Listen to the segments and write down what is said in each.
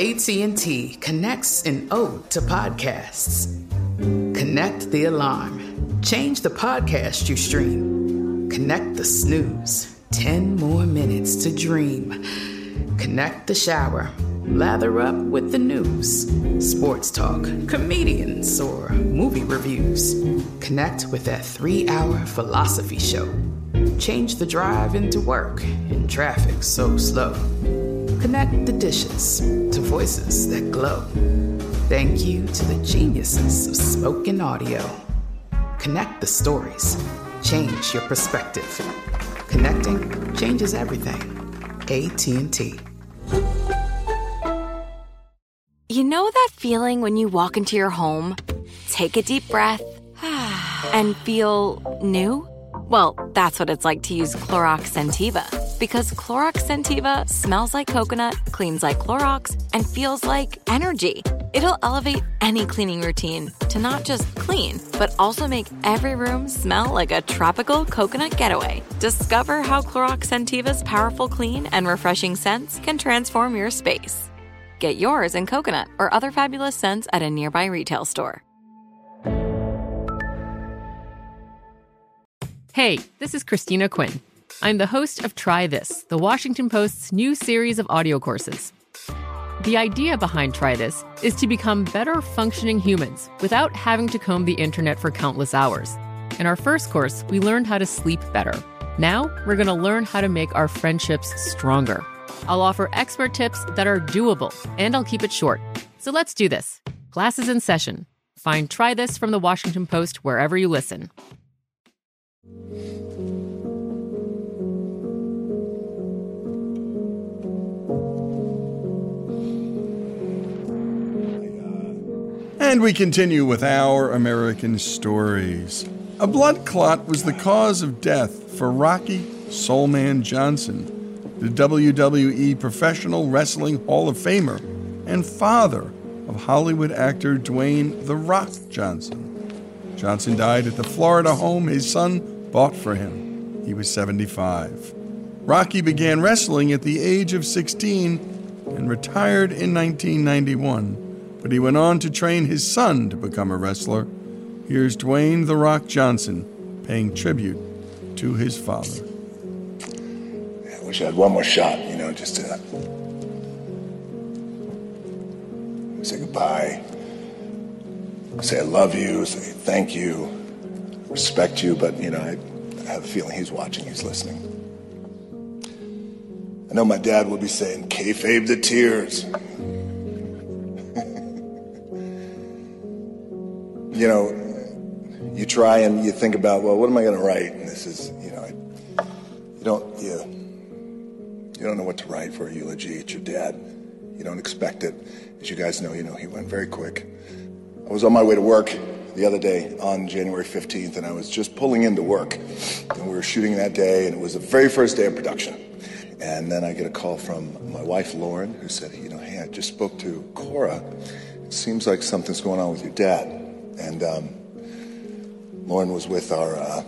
AT&T connects an ode to podcasts. Connect the alarm. Change the podcast you stream. Connect the snooze. 10 more minutes to dream. Connect the shower. Lather up with the news. Sports talk, comedians, or movie reviews. Connect with that 3-hour philosophy show. Change the drive into work in traffic so slow. Connect the dishes to voices that glow. Thank you to the geniuses of spoken audio. Connect the stories. Change your perspective. Connecting changes everything. AT&T. You know that feeling when you walk into your home, take a deep breath, and feel new? Well, that's what it's like to use Clorox Scentiva. Because Clorox Scentiva smells like coconut, cleans like Clorox, and feels like energy. It'll elevate any cleaning routine to not just clean, but also make every room smell like a tropical coconut getaway. Discover how Clorox Scentiva's powerful clean and refreshing scents can transform your space. Get yours in coconut or other fabulous scents at a nearby retail store. Hey, this is Christina Quinn. I'm the host of Try This, the Washington Post's new series of audio courses. The idea behind Try This is to become better functioning humans without having to comb the internet for countless hours. In our first course, we learned how to sleep better. Now, we're going to learn how to make our friendships stronger. I'll offer expert tips that are doable, and I'll keep it short. So let's do this. Class is in session. Find Try This from the Washington Post wherever you listen. And we continue with our American stories. A blood clot was the cause of death for Rocky Soulman Johnson, the WWE Professional Wrestling Hall of Famer and father of Hollywood actor Dwayne "The Rock" Johnson. Johnson died at the Florida home his son bought for him. He was 75. Rocky began wrestling at the age of 16 and retired in 1991. But he went on to train his son to become a wrestler. Here's Dwayne "The Rock" Johnson paying tribute to his father. I wish I had one more shot, just to say goodbye, say I love you, say thank you, respect you, but, I have a feeling he's watching, he's listening. I know my dad will be saying, kayfabe the tears. You try and you think about, well, what am I going to write? And this is, you don't know what to write for a eulogy. It's your dad. You don't expect it. As you guys know, he went very quick. I was on my way to work the other day on January 15th, and I was just pulling into work. And we were shooting that day, and it was the very first day of production. And then I get a call from my wife, Lauren, who said, hey, I just spoke to Cora. It seems like something's going on with your dad. And Lauren was with our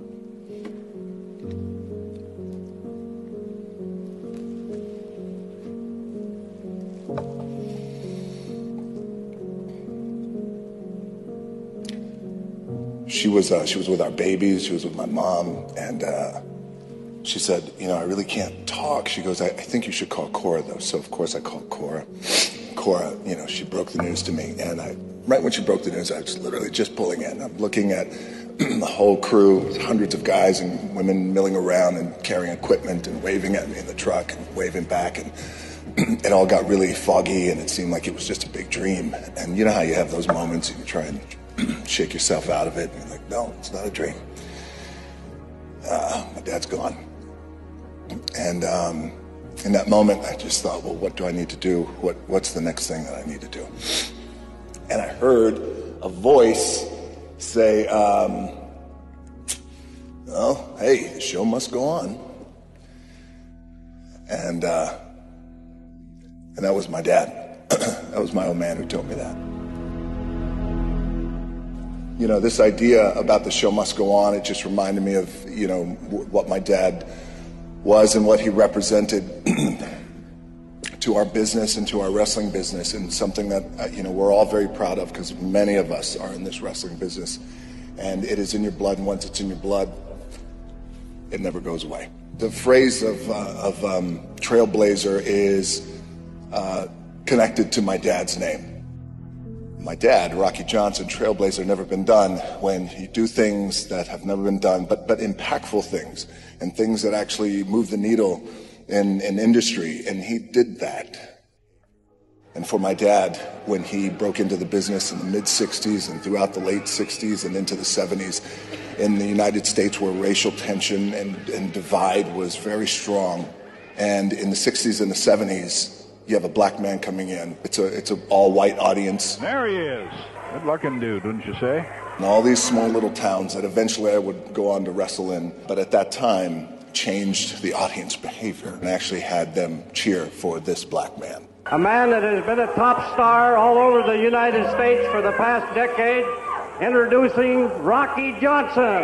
she was with our babies. She was with my mom, and she said, I really can't talk. She goes, I think you should call Cora, though. So of course I called Cora. Cora, she broke the news to me, and right when she broke the news, I was literally just pulling in. I'm looking at the whole crew, hundreds of guys and women milling around and carrying equipment and waving at me in the truck and waving back, and it all got really foggy, and it seemed like it was just a big dream. And you know how you have those moments and you try and shake yourself out of it, and you're like, no, it's not a dream. My dad's gone. And in that moment, I just thought, well, what do I need to do? What's the next thing that I need to do? And I heard a voice say, well, hey, the show must go on. And that was my dad. That was my old man who told me that. This idea about the show must go on, it just reminded me of, what my dad was and what he represented to to our business and to our wrestling business, and something that we're all very proud of, because many of us are in this wrestling business, and it is in your blood, and once it's in your blood, it never goes away. The phrase of Trailblazer is connected to my dad's name. My dad, Rocky Johnson, Trailblazer, never been done, when you do things that have never been done, but impactful things, and things that actually move the needle in industry, and he did that. And for my dad, when he broke into the business in the mid-'60s and throughout the late 60s and into the 70s, in the United States, where racial tension and divide was very strong, and in the 60s and the 70s, you have a black man coming in. It's an all-white audience. There he is. Good-looking dude, wouldn't you say? And all these small little towns that eventually I would go on to wrestle in, but at that time changed the audience behavior and actually had them cheer for this black man. A man that has been a top star all over the United States for the past decade, introducing Rocky Johnson.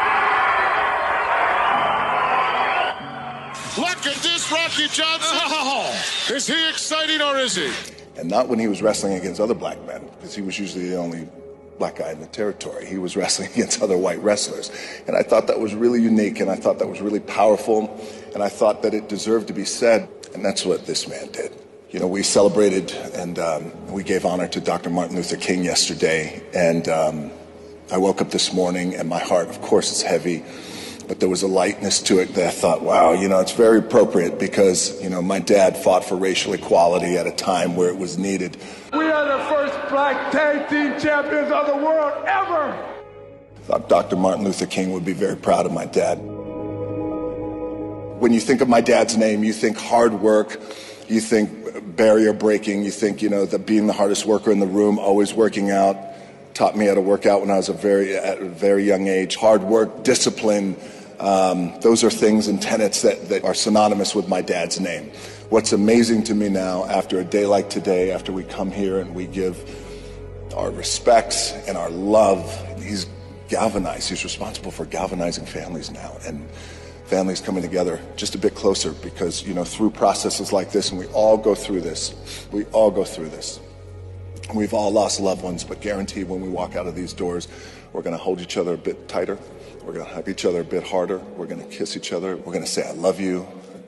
Look at this Rocky Johnson. Oh, is he exciting or is he? And not when he was wrestling against other black men, because he was usually the only black guy in the territory. He was wrestling against other white wrestlers. And I thought that was really unique, and I thought that was really powerful, and I thought that it deserved to be said, and that's what this man did. You know, we celebrated and we gave honor to Dr. Martin Luther King yesterday, and I woke up this morning and my heart, of course, is heavy, but there was a lightness to it that I thought, wow, it's very appropriate, because, my dad fought for racial equality at a time where it was needed. We are the first black tag team champions of the world ever. I thought Dr. Martin Luther King would be very proud of my dad. When you think of my dad's name, you think hard work, you think barrier breaking, you think, that being the hardest worker in the room, always working out. Taught me how to work out when I was at a very young age. Hard work, discipline, those are things and tenets that are synonymous with my dad's name. What's amazing to me now, after a day like today, after we come here and we give our respects and our love, he's galvanized. He's responsible for galvanizing families now, and families coming together just a bit closer, because, through processes like this, and we all go through this. We've all lost loved ones, but guaranteed when we walk out of these doors, we're going to hold each other a bit tighter. We're going to hug each other a bit harder. We're going to kiss each other. We're going to say, I love you.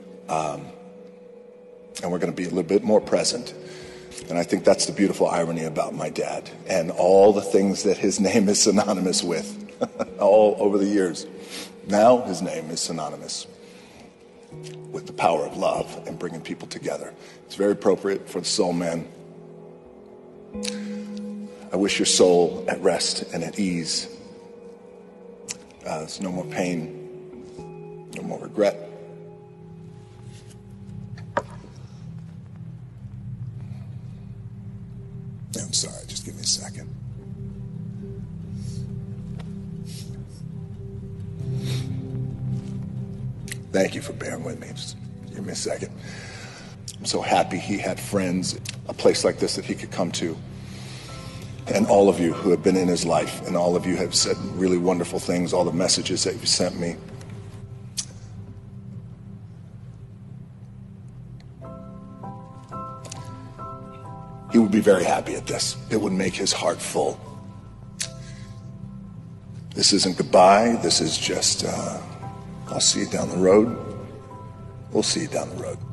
And we're going to be a little bit more present. And I think that's the beautiful irony about my dad and all the things that his name is synonymous with all over the years. Now his name is synonymous with the power of love and bringing people together. It's very appropriate for the soul man. I wish your soul at rest and at ease. There's no more pain, no more regret. I'm sorry, just give me a second. Thank you for bearing with me. Just give me a second. I'm so happy he had friends, a place like this that he could come to. And all of you who have been in his life, and all of you have said really wonderful things, all the messages that you've sent me. He would be very happy at this. It would make his heart full. This isn't goodbye. This is just, I'll see you down the road. We'll see you down the road.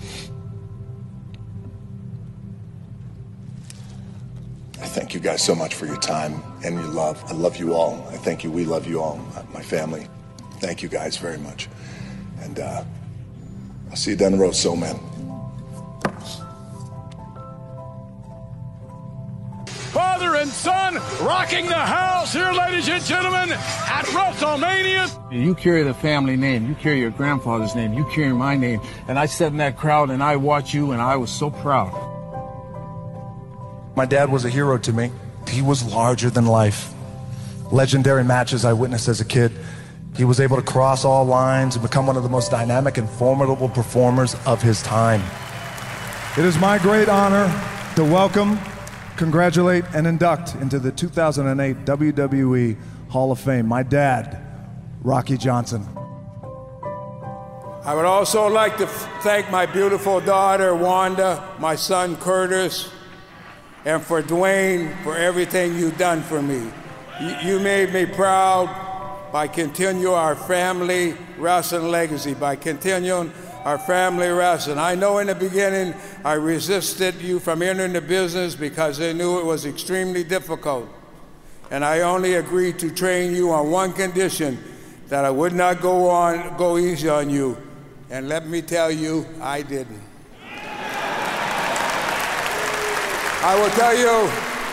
I thank you guys so much for your time and your love. I love you all. I thank you. We love you all, my family. Thank you guys very much. And I'll see you down the road, Soul Man. Father and son rocking the house here, ladies and gentlemen, at WrestleMania. You carry the family name. You carry your grandfather's name. You carry my name. And I sat in that crowd and I watched you and I was so proud. My dad was a hero to me. He was larger than life. Legendary matches I witnessed as a kid. He was able to cross all lines and become one of the most dynamic and formidable performers of his time. It is my great honor to welcome, congratulate, and induct into the 2008 WWE Hall of Fame my dad, Rocky Johnson. I would also like to thank my beautiful daughter, Wanda, my son, Curtis, and for Dwayne, for everything you've done for me. You made me proud by continuing our family wrestling legacy, by continuing our family wrestling. I know in the beginning I resisted you from entering the business because I knew it was extremely difficult. And I only agreed to train you on one condition, that I would not go easy on you. And let me tell you, I didn't. I will tell you,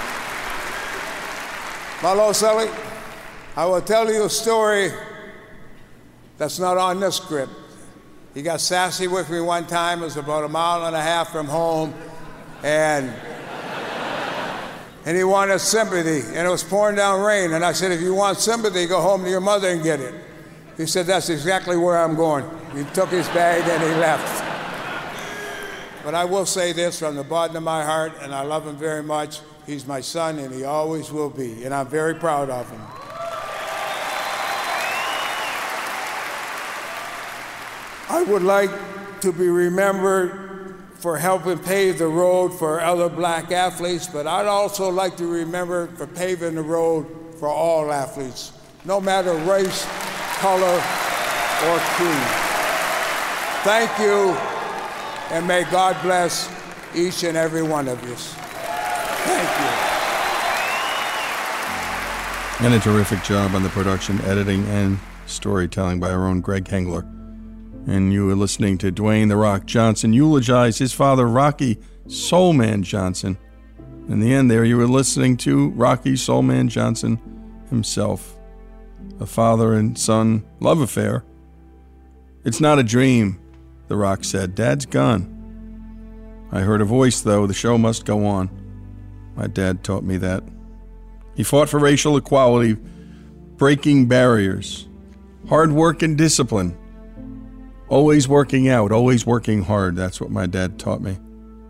Malo Sully, I will tell you a story that's not on this script. He got sassy with me one time. It was about 1.5 miles from home, and he wanted sympathy, and it was pouring down rain. And I said, if you want sympathy, go home to your mother and get it. He said, that's exactly where I'm going. He took his bag and he left. But I will say this from the bottom of my heart, and I love him very much. He's my son, and he always will be, and I'm very proud of him. I would like to be remembered for helping pave the road for other black athletes, but I'd also like to be remembered for paving the road for all athletes, no matter race, color, or creed. Thank you, and may God bless each and every one of you. Thank you. And a terrific job on the production, editing, and storytelling by our own Greg Hengler. And you were listening to Dwayne "The Rock" Johnson eulogize his father, Rocky Soulman Johnson. In the end there, you were listening to Rocky Soulman Johnson himself. A father and son love affair. It's not a dream, The Rock said. Dad's gone. I heard a voice, though. The show must go on. My dad taught me that. He fought for racial equality, breaking barriers, hard work and discipline. Always working out, always working hard. That's what my dad taught me.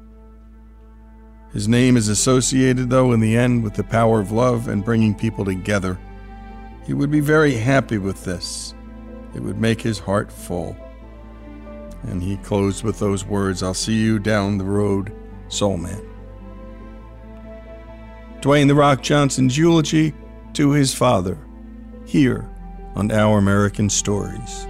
His name is associated, though, in the end with the power of love and bringing people together. He would be very happy with this. It would make his heart full. And he closed with those words, I'll see you down the road, Soul Man. Dwayne "The Rock" Johnson's eulogy to his father, here on Our American Stories.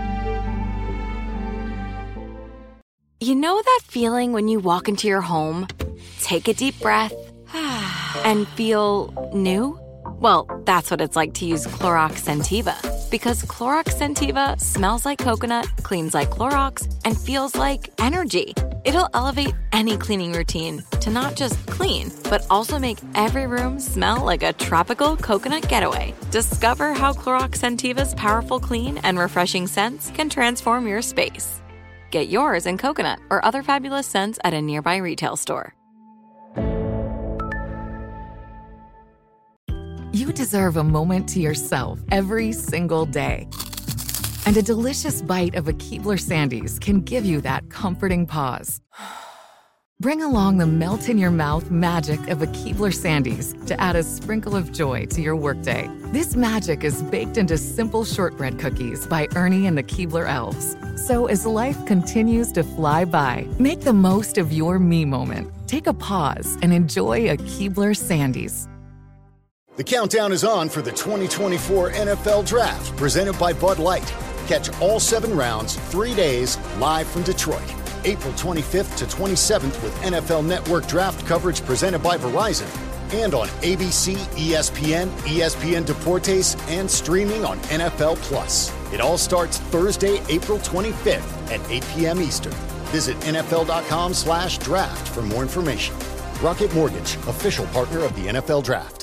You know that feeling when you walk into your home, take a deep breath, and feel new? Well, that's what it's like to use Clorox Scentiva. Because Clorox Scentiva smells like coconut, cleans like Clorox, and feels like energy. It'll elevate any cleaning routine to not just clean, but also make every room smell like a tropical coconut getaway. Discover how Clorox Scentiva's powerful clean and refreshing scents can transform your space. Get yours in coconut or other fabulous scents at a nearby retail store. You deserve a moment to yourself every single day. And a delicious bite of a Keebler Sandies can give you that comforting pause. Bring along the melt-in-your-mouth magic of a Keebler Sandies to add a sprinkle of joy to your workday. This magic is baked into simple shortbread cookies by Ernie and the Keebler Elves. So as life continues to fly by, make the most of your me moment. Take a pause and enjoy a Keebler Sandies. The countdown is on for the 2024 NFL Draft, presented by Bud Light. Catch all 7 rounds, 3 days, live from Detroit. April 25th to 27th with NFL Network Draft coverage presented by Verizon. And on ABC, ESPN, ESPN Deportes, and streaming on NFL Plus. It all starts Thursday, April 25th at 8 p.m. Eastern. Visit NFL.com/draft for more information. Rocket Mortgage, official partner of the NFL Draft.